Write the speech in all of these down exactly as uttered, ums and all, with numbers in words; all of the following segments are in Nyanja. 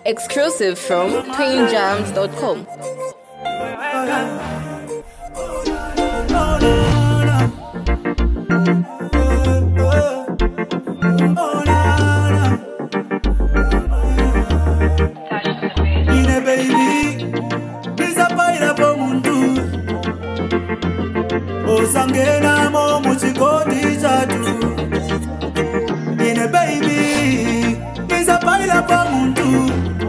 Exclusive from pain jams dot com. Sangena mo muchikoti chatu Ine baby Nisa paila pa muntu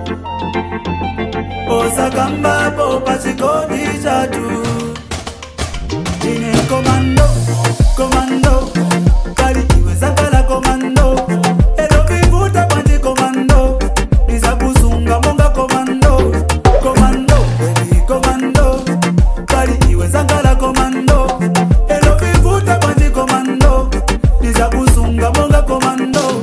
Osa kamba po pachikoti chatu Ine komando, komando Kali iwe zakala komando Edo vivuta panji komando Nisa kusunga monga komando Komando, baby komando Kali iwe zakala komando Komando, niza kusunga monga komando.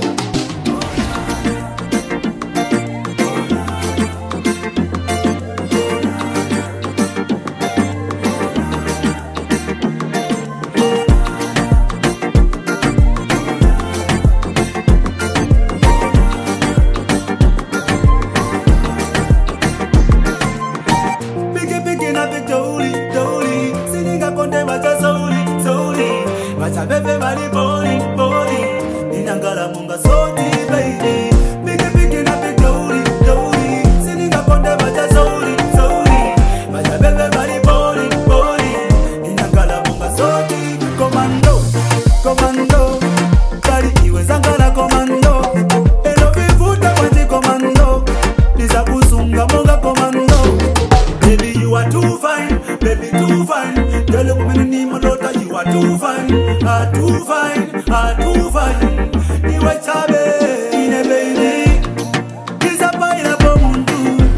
Bigi bigi na big doli doli, sininga konde macha soli soli. Macha bebe mali boli boli, inangala munga soti baby. Bigi bigi na big doli doli, sininga konde macha soli soli. Macha bebe mali boli boli, inangala munga soti. Komando, komando, kali iwe zangala komando. Elo vivuta kwanji komando, niza kusunga munga komando. Baby you are too fine, baby too fine. Tell you woman ni malota you are too fine. Ah, too fine, ah, too fine. Iwe chabe, ine baby. Kisa paila po muntu.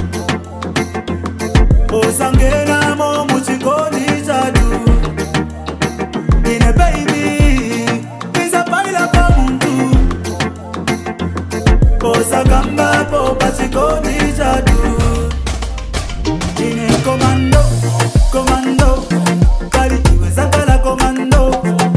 Osangena mo muchikoni chadu. Ine baby. Kisa paila po muntu. Osakamba po pachikoni chadu. Ine komando, komando. Kali iwe zakala komando.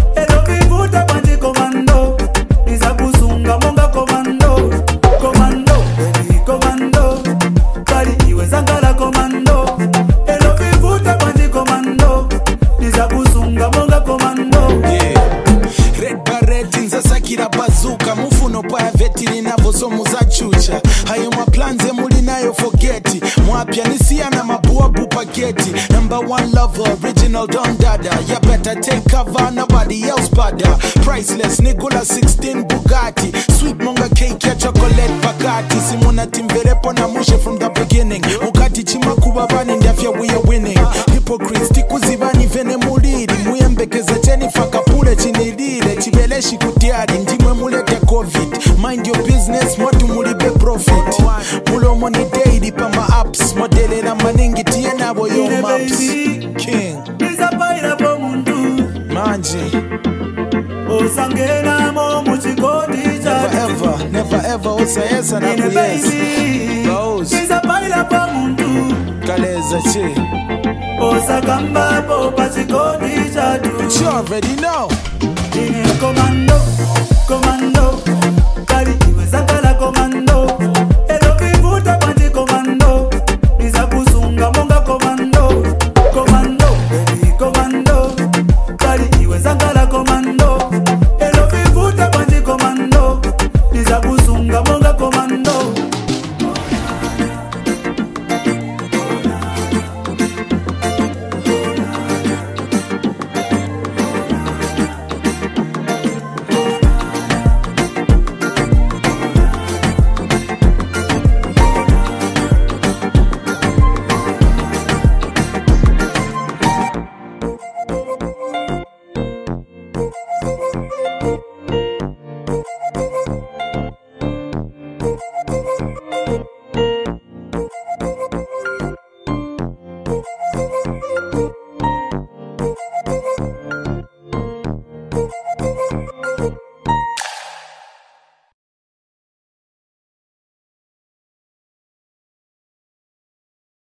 Bazuka mufuno pa vetini navo somu za chucha hayo maplanze muli nayo forgeti mwapya nisia na mabua bupageti number one lover original Don Dada ya better take cover nobody else bada priceless Nikola sixteen Bugatti sweet monga cake ya chocolate bagati simuna timberepo na mushe from the beginning mukati chimakuba bani ndafya we are winning hypocrites tikuzibani vene muliri muyembekeza Jennifer Kapule chinilire chibeleshi kutiari ndimwe mulete covid mind your business mwatu mulibe profit mulomo ni daily pa ma apps modele na maningi tie nabo yo maps king Nisa paila po muntu manji Osangena mo muchikoti chatu never ever never ever osayesa na kuyesa goes Nisa paila po muntu kaleza che Osakamba po pachikoti chatu you already know Ine komando, komando